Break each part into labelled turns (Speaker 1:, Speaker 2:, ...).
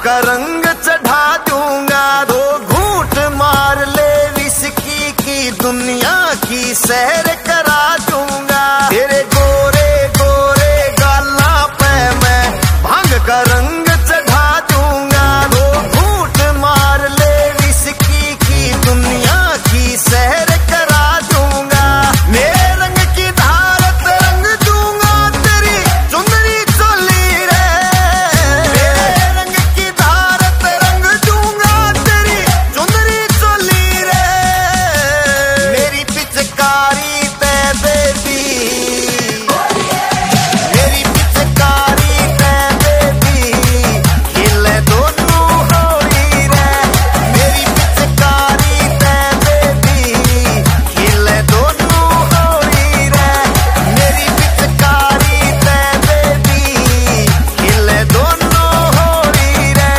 Speaker 1: का रंग चढ़ा दूंगा। दो घूंट मार ले विस्की की दुनिया की सैर करा दूंगा। तेरे गोरे गोरे गाला पे मैं भांग का रंग चढ़ा दूंगा। दो घूंट मार ले विस्की की दुनिया की सैर करा दूंगा। मेरे रंग की धारत रंग दूंगा तेरी चुंदरी चोली रे। मेरे रंग की धारत रंग दूंगा तेरी चुंदरी चोली रे। मेरी पिचकारी ते बेबी, मेरी पिचकारी ते बेबी खिले दोनों होली रे। मेरी पिचकारी ते बेबी खिले दोनों होली रे। मेरी पिचकारी ते बेबी खिले दोनों होली रे।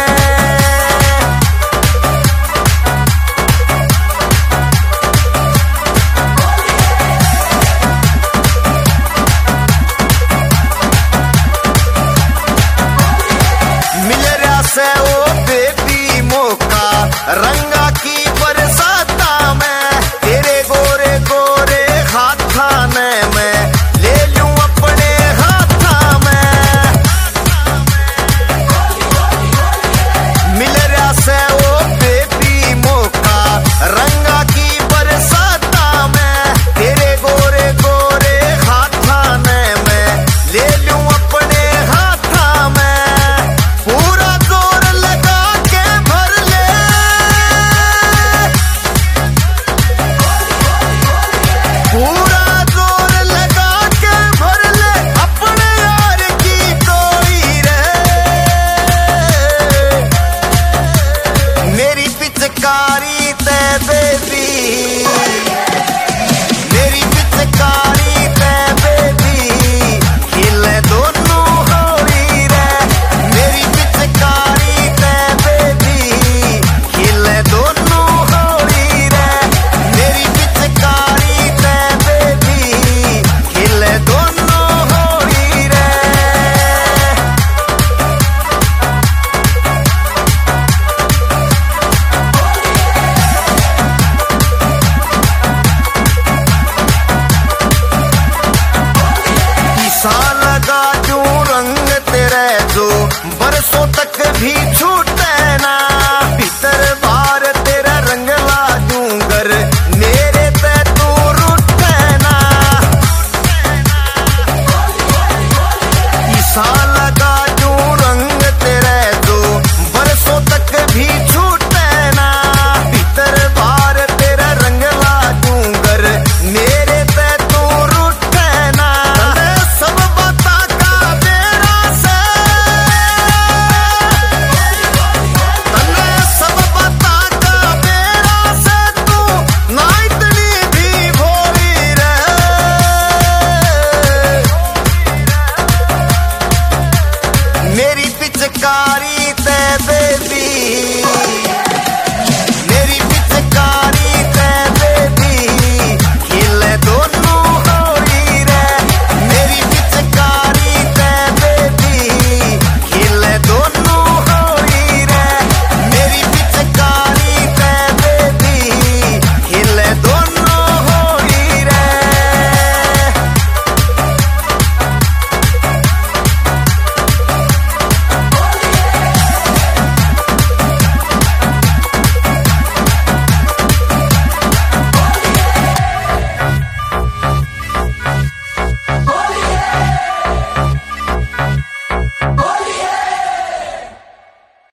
Speaker 1: मिल रहा से ओ बेबी मौका रंगा की बरसाता में। तेरे गोरे गोरे हाथा ने मैं ले लूं अपने हाथा में। मिल रहा से ओ बेबी मौका रंगा की बरसाता में। तेरे गोरे गोरे हाथा ने मैं ले लूं अपने हाथा में। पूरा जोर लगा के भर ले, पूरा जोर लगा के भर ले अपने यार की कोई रे। मेरी पिचकारी ते बेबी, मेरी पिचकारी ते बेबी खिले दोनों होली रे। मेरी पिचकारी ते बेबी खिले दोनों होली रे। मेरी पिचकारी ते बेबी खिले दोनों होली रे। ईसा लगा दूं रंग तेरे जो बरसों तक भी छूटे ना। भीतर बाहर तेरा रंग ला दूं घर मेरे पे तू रूठे ना। ईसा लगा दूं रंग तेरे जो बरसों तक भी छूटे ना। भीतर बाहर तेरा रंग ला दूं घर मेरे पे तू रूठे ना। तने सब बता का बेरा से, तने सब बता का बेरा से तू ना इतनी भी भोली रे। मेरी पिचकारी